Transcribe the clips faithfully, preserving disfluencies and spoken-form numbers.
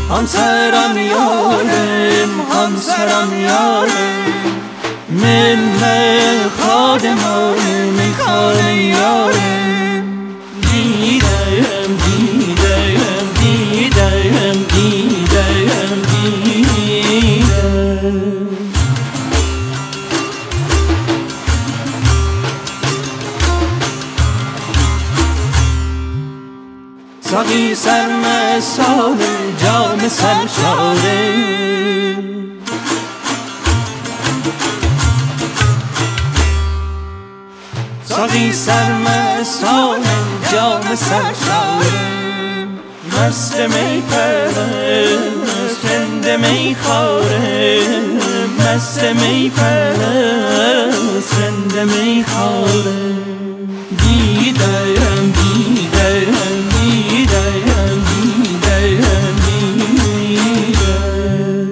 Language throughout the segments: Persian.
همسرم یارم همسرم یارم من خادمان میخانه یارم دیدم دیدم دیدم دیدم دیدم ساقی سرمستان جام سرشاره ساقی سرمستان جام سرشاره مست می پرست رند می خواره مست می پرست رند می خواره دیدم دیدم دیدم دیدم دیدم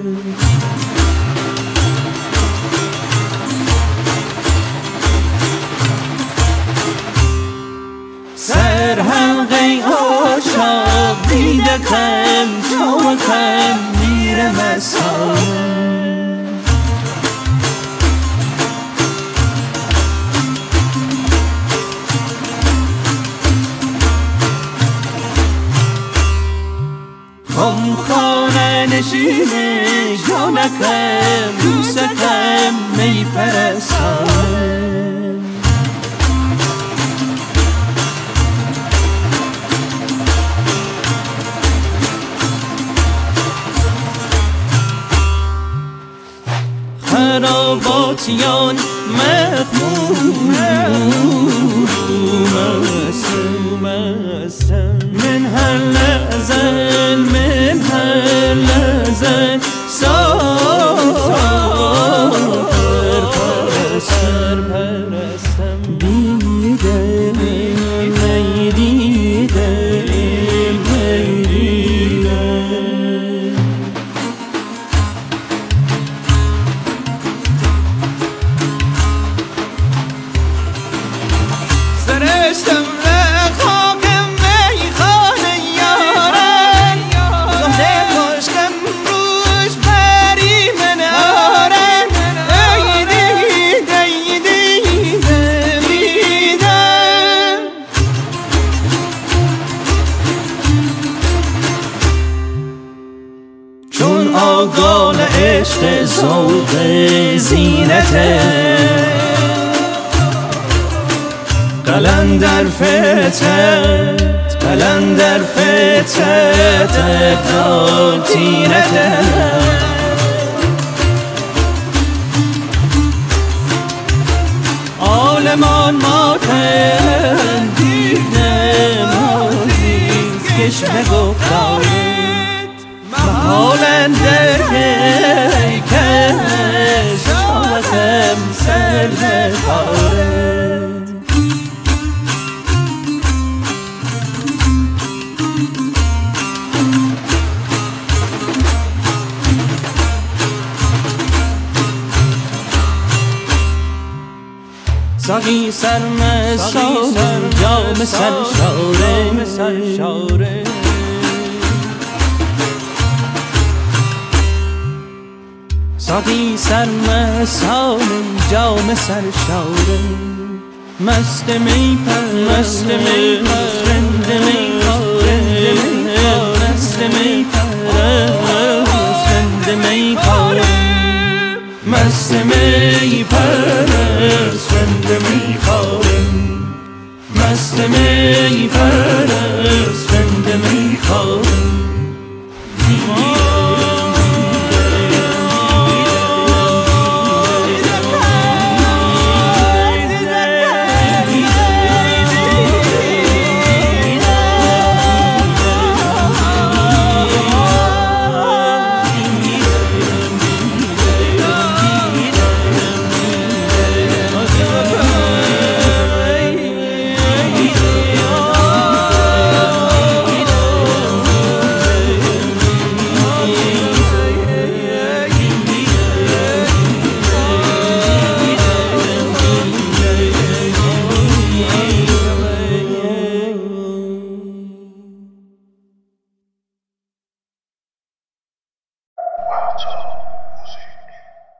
سرحلقه عاشق دیده کم تو کم میره مسان خم خانه نشینه جانکم دوستکم می پرستم خراباتیان مخموم هستم من هر لحظه من هر لحظه سر پرستم دیدم ای دیدم ای دیدم سرشتم چون آگال عشق ذوق زینته قلندر فتت قلندر فتت ابدال تینته عالمان ماتن دیدم عزیز کشم گفتاره محالن در کش شاوتم سر بخارد ساقی سرمستان جام سرشاره ساقی سرمستان جام سرشاره مست می پر مست می پر رند می خواره مست می پر رند می خواره مست می پر رند می خواره مست می